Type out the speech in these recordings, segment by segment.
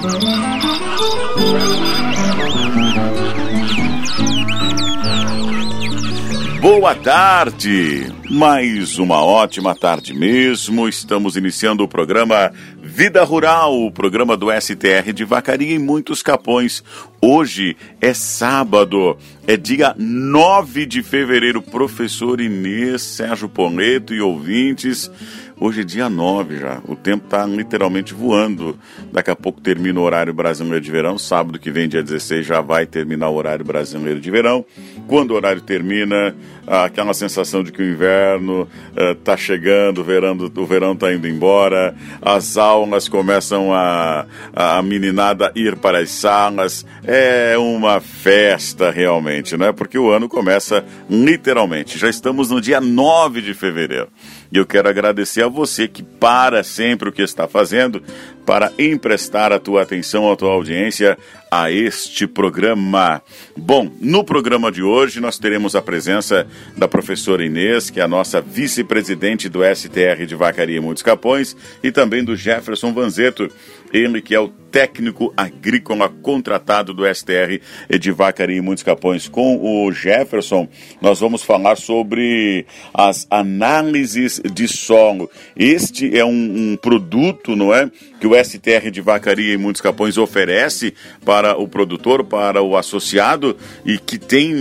Boa tarde, mais uma ótima tarde mesmo. Estamos iniciando o programa Vida Rural, o programa do STR de Vacaria e Muitos Capões. Hoje é sábado, é dia 9 de fevereiro. Professor Inês, Sérgio Poleto e ouvintes, hoje é dia 9 já, o tempo está literalmente voando. Daqui a pouco termina o horário brasileiro de verão, sábado que vem, dia 16, já vai terminar o horário brasileiro de verão. Quando o horário termina, aquela sensação de que o inverno está chegando, o verão está indo embora, as aulas começam a meninada ir para as salas. É uma festa realmente, né? Porque o ano começa literalmente. Já estamos no dia 9 de fevereiro. E eu quero agradecer a você que para sempre o que está fazendo para emprestar a tua atenção, a tua audiência a este programa. Bom, no programa de hoje nós teremos a presença da professora Inês, que é a nossa vice-presidente do STR de Vacaria e Muitos Capões, e também do Jefferson Vanzeto, ele que é o técnico agrícola contratado do STR de Vacaria e Muitos Capões. Com o Jefferson, nós vamos falar sobre as análises de solo. Este é um produto, não é, que o STR de Vacaria e Muitos Capões oferece para o produtor, para o associado, e que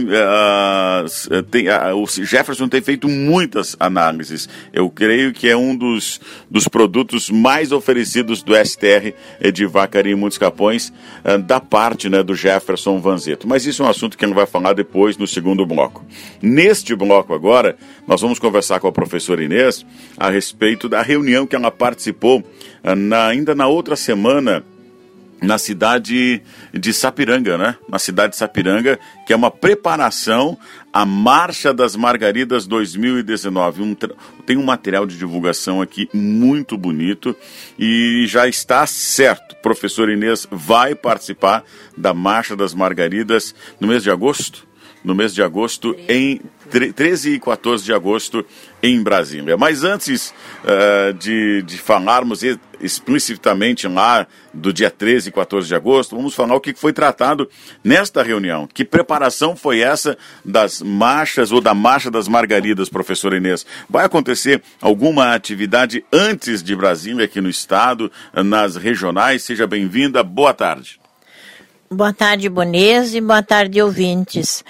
o Jefferson tem feito muitas análises. Eu creio que é um dos produtos mais oferecidos do STR de Vacaria e Muitos Capões, da parte, né, do Jefferson Vanzeto. Mas isso é um assunto que ele vai falar depois, no segundo bloco. Neste bloco agora, nós vamos conversar com a professora Inês a respeito da reunião que ela participou ainda na outra semana, na cidade de Sapiranga, né? Na cidade de Sapiranga, que é uma preparação à Marcha das Margaridas 2019. Tem um material de divulgação aqui muito bonito e já está certo. Professor Inês vai participar da Marcha das Margaridas no mês de agosto? No mês de agosto, em 13 e 14 de agosto, em Brasília. Mas antes de falarmos explicitamente lá do dia 13 e 14 de agosto, vamos falar o que foi tratado nesta reunião. Que preparação foi essa das marchas ou da Marcha das Margaridas, professor Inês? Vai acontecer alguma atividade antes de Brasília, aqui no estado, nas regionais? Seja bem-vinda, boa tarde. Boa tarde, Bonese, boa tarde, ouvintes.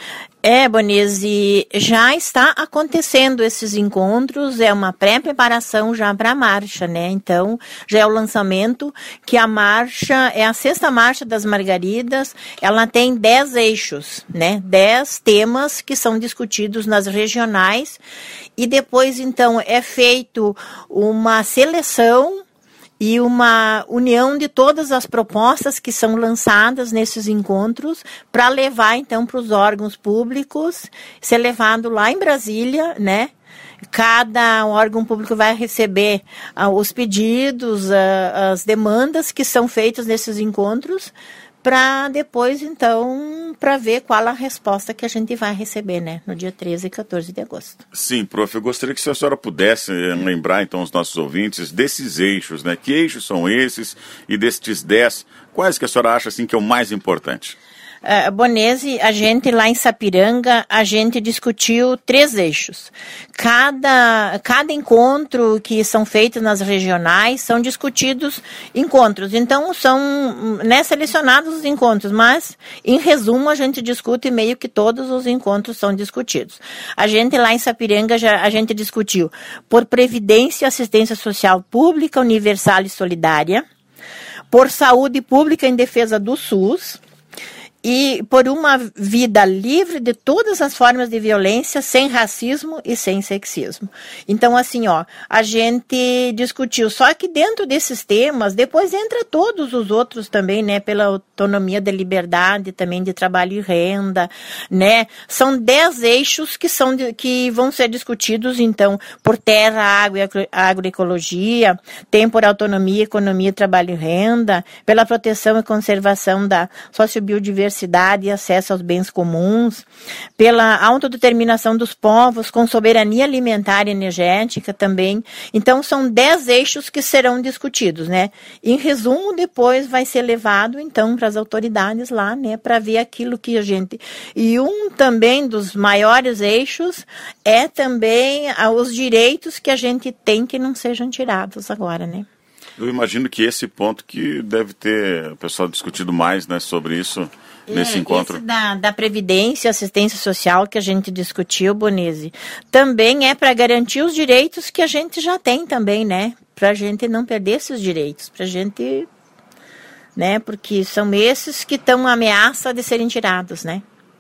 Bonese, já está acontecendo esses encontros, é uma pré-preparação já para a marcha, né? Então, já é o lançamento, que a marcha é a 6ª Marcha das Margaridas, ela tem 10 eixos, né? 10 temas que são discutidos nas regionais, e depois, então, é feito uma seleção e uma união de todas as propostas que são lançadas nesses encontros para levar, então, para os órgãos públicos, ser levado lá em Brasília, né? Cada órgão público vai receber os pedidos, as demandas que são feitas nesses encontros, para depois, então, para ver qual a resposta que a gente vai receber, né, no dia 13 e 14 de agosto. Sim, prof, eu gostaria que a senhora pudesse lembrar, então, os nossos ouvintes desses eixos, né? Que eixos são esses e destes 10, quais que a senhora acha, assim, que é o mais importante? Bonese, a gente lá em Sapiranga, a gente discutiu 3 eixos. Cada encontro que são feitos nas regionais são discutidos encontros. Então, são selecionados os encontros, mas, em resumo, a gente discute meio que todos os encontros são discutidos. A gente lá em Sapiranga, a gente discutiu por Previdência e Assistência Social Pública, Universal e Solidária, por Saúde Pública em Defesa do SUS, e por uma vida livre de todas as formas de violência, sem racismo e sem sexismo. Então, assim, a gente discutiu, só que dentro desses temas, depois entra todos os outros também, né, pela autonomia da liberdade, também de trabalho e renda, né, são 10 eixos que vão ser discutidos, então, por terra, água e agroecologia, tem por autonomia, economia, trabalho e renda, pela proteção e conservação da sociobiodiversidade, biodiversidade e acesso aos bens comuns, pela autodeterminação dos povos, com soberania alimentar e energética também. Então, são 10 eixos que serão discutidos, né? Em resumo, depois vai ser levado, então, para as autoridades lá, né, para ver aquilo que a gente... E um também dos maiores eixos é também os direitos que a gente tem que não sejam tirados agora, né? Eu imagino que esse ponto que deve ter o pessoal discutido mais, né, sobre isso nesse encontro. Esse da Previdência e Assistência Social que a gente discutiu, Bonese, também é para garantir os direitos que a gente já tem também, né? Para a gente não perder esses direitos, para a gente, né? Porque são esses que estão ameaça de serem tirados, né?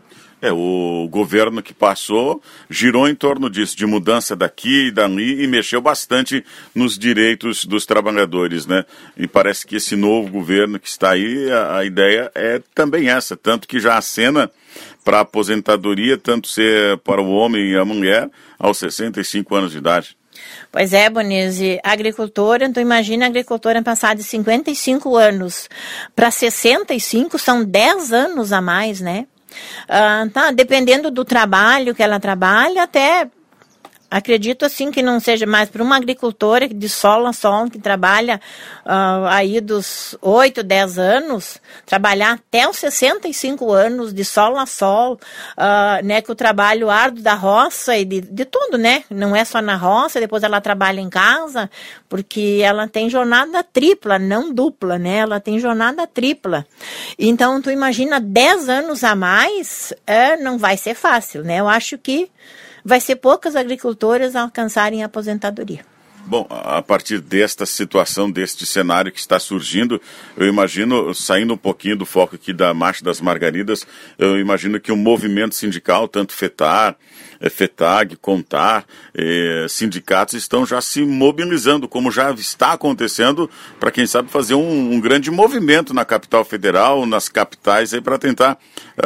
O governo que passou girou em torno disso, de mudança daqui e dali, e mexeu bastante nos direitos dos trabalhadores, né? E parece que esse novo governo que está aí, a ideia é também essa, tanto que já acena para a aposentadoria, tanto ser para o homem e a mulher, aos 65 anos de idade. Pois é, Bonese, agricultora, então imagina a agricultora passar de 55 anos para 65, são 10 anos a mais, né? Dependendo do trabalho que ela trabalha, até acredito assim que não seja mais para uma agricultora de sol a sol, que trabalha aí dos 8, 10 anos, trabalhar até os 65 anos de sol a sol, né, com o trabalho árduo da roça e de tudo, né? Não é só na roça, depois ela trabalha em casa, porque ela tem jornada tripla, não dupla, né? Ela tem jornada tripla. Então, tu imagina 10 anos a mais, não vai ser fácil, né? Eu acho que vai ser poucas agricultoras alcançarem a aposentadoria. Bom, a partir desta situação, deste cenário que está surgindo, eu imagino, saindo um pouquinho do foco aqui da Marcha das Margaridas, eu imagino que o movimento sindical, tanto FETAR, FETAG, CONTAR, sindicatos estão já se mobilizando, como já está acontecendo, para quem sabe fazer um grande movimento na capital federal, nas capitais, para tentar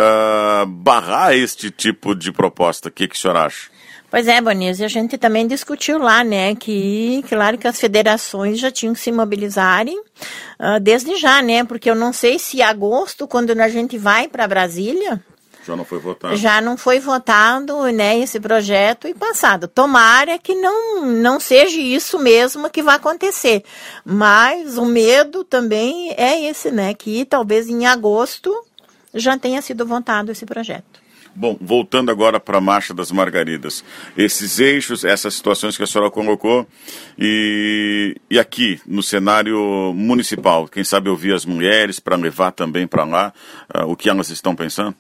barrar este tipo de proposta. O que o senhor acha? Pois é, Bonese, a gente também discutiu lá, né, que claro que as federações já tinham que se mobilizarem desde já, né, porque eu não sei se em agosto, quando a gente vai para Brasília, já não foi votado. Já não foi votado, né, esse projeto e passado. Tomara que não seja isso mesmo que vai acontecer. Mas o medo também é esse, né, que talvez em agosto já tenha sido votado esse projeto. Bom, voltando agora para a Marcha das Margaridas, esses eixos, essas situações que a senhora colocou, e aqui no cenário municipal, quem sabe ouvir as mulheres para levar também para lá o que elas estão pensando?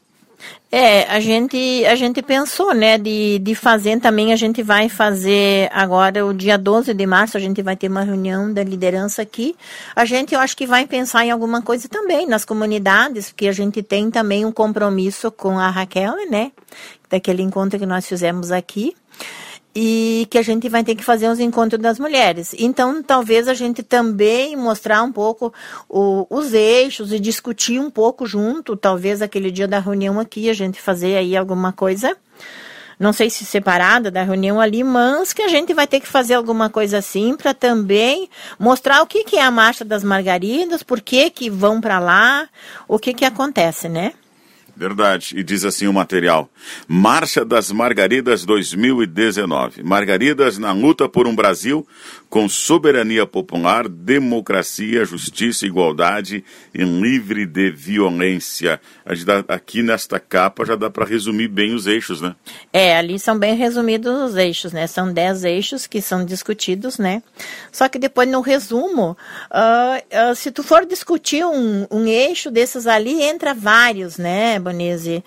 A gente pensou, né, de fazer também, a gente vai fazer agora o dia 12 de março, a gente vai ter uma reunião da liderança aqui. Eu acho que vai pensar em alguma coisa também nas comunidades, porque a gente tem também um compromisso com a Raquel, né, daquele encontro que nós fizemos aqui. E que a gente vai ter que fazer os encontros das mulheres. Então, talvez a gente também mostrar um pouco os eixos e discutir um pouco junto, talvez aquele dia da reunião aqui, a gente fazer aí alguma coisa, não sei se separada da reunião ali, mas que a gente vai ter que fazer alguma coisa assim para também mostrar o que é a Marcha das Margaridas, por que vão para lá, o que acontece, né? Verdade, e diz assim o material: Marcha das Margaridas 2019. Margaridas na luta por um Brasil com soberania popular, democracia, justiça, igualdade e livre de violência. Aqui nesta capa já dá para resumir bem os eixos, né? Ali são bem resumidos os eixos, né? São 10 eixos que são discutidos, né? Só que depois no resumo, se tu for discutir um eixo desses ali, entra vários, né, Bonese?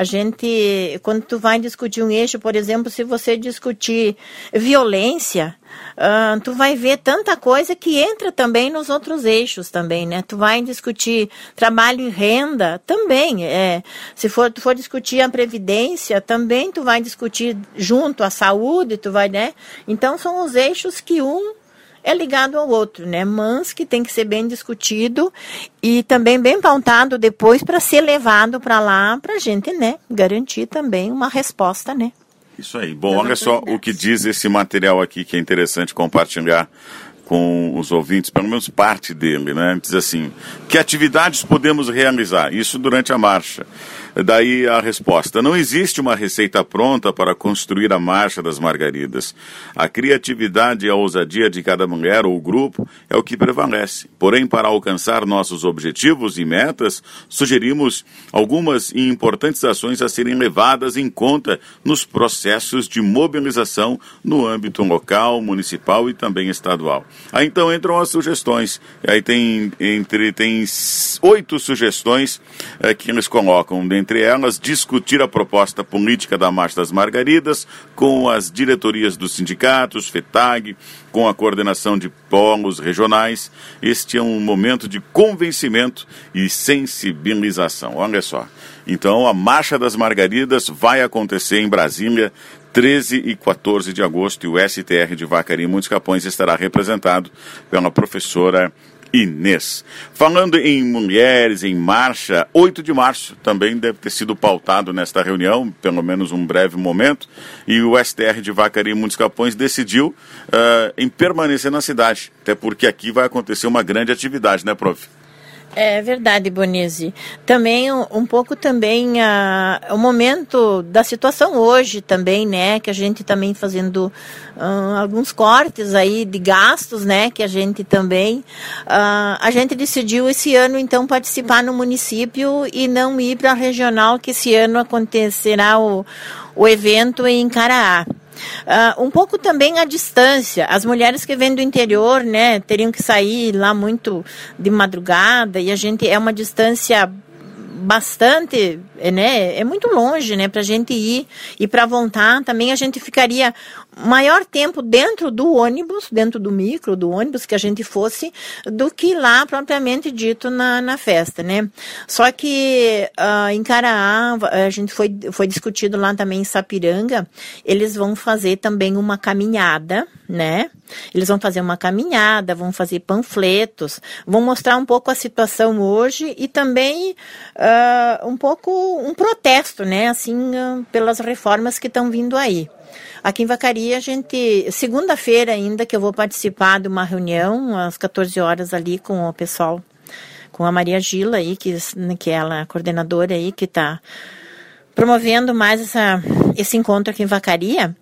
Quando tu vai discutir um eixo, por exemplo, se você discutir violência, tu vai ver tanta coisa que entra também nos outros eixos também, né? Tu vai discutir trabalho e renda também, se tu for discutir a previdência, também tu vai discutir junto a saúde, tu vai, né? Então são os eixos que um é ligado ao outro, né? Mas que tem que ser bem discutido e também bem pautado depois para ser levado para lá, para a gente, né, garantir também uma resposta, né? Isso aí. Bom, olha só o que diz esse material aqui, que é interessante compartilhar com os ouvintes, pelo menos parte dele, né? Diz assim: que atividades podemos realizar? Isso durante a marcha. Daí a resposta: não existe uma receita pronta para construir a Marcha das Margaridas. A criatividade e a ousadia de cada mulher ou grupo é o que prevalece. Porém, para alcançar nossos objetivos e metas, sugerimos algumas e importantes ações a serem levadas em conta nos processos de mobilização no âmbito local, municipal e também estadual. Aí então entram as sugestões. Aí tem 8 sugestões que eles colocam. Entre elas, discutir a proposta política da Marcha das Margaridas com as diretorias dos sindicatos, FETAG, com a coordenação de polos regionais. Este é um momento de convencimento e sensibilização. Olha só. Então, a Marcha das Margaridas vai acontecer em Brasília, 13 e 14 de agosto, e o STR de Vacaria e Muitos Capões estará representado pela professora Inês. Falando em mulheres, em marcha, 8 de março também deve ter sido pautado nesta reunião, pelo menos um breve momento, e o STR de Vacaria e Muitos Capões decidiu em permanecer na cidade, até porque aqui vai acontecer uma grande atividade, né, prof? É verdade, Bonizzi. Também um pouco também o momento da situação hoje também, né, que a gente também fazendo alguns cortes aí de gastos, né, que a gente também a gente decidiu esse ano então participar no município e não ir para a regional, que esse ano acontecerá o evento em Caraá. Um pouco também a distância. As mulheres que vêm do interior, né, teriam que sair lá muito de madrugada, e a gente é uma distância bastante, né, é muito longe, né, pra gente ir, e para voltar também a gente ficaria maior tempo dentro do ônibus, dentro do micro, do ônibus que a gente fosse, do que lá propriamente dito na festa, né. Só que em Caraá, a gente foi discutido lá também em Sapiranga, eles vão fazer também uma caminhada, né, eles vão fazer uma caminhada, vão fazer panfletos, vão mostrar um pouco a situação hoje e também um pouco um protesto, né, assim, pelas reformas que estão vindo aí. Aqui em Vacaria, a gente, segunda-feira ainda, que eu vou participar de uma reunião, às 14 horas ali com o pessoal, com a Maria Gila aí, que ela é a coordenadora aí, que está promovendo mais esse encontro aqui em Vacaria.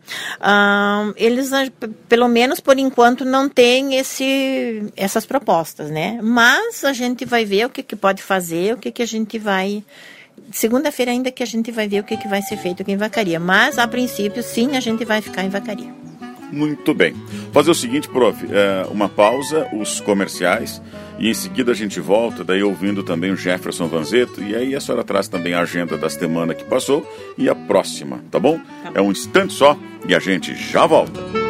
Eles, pelo menos por enquanto, não têm essas propostas, né? Mas a gente vai ver o que pode fazer, o que a gente vai... Segunda-feira ainda que a gente vai ver o que vai ser feito aqui em Vacaria. Mas, a princípio, sim, a gente vai ficar em Vacaria. Muito bem. Fazer o seguinte, prof, uma pausa, os comerciais, e em seguida a gente volta, daí ouvindo também o Jefferson Vanzeto, e aí a senhora traz também a agenda da semana que passou e a próxima, tá bom? Tá bom. É um instante só e a gente já volta.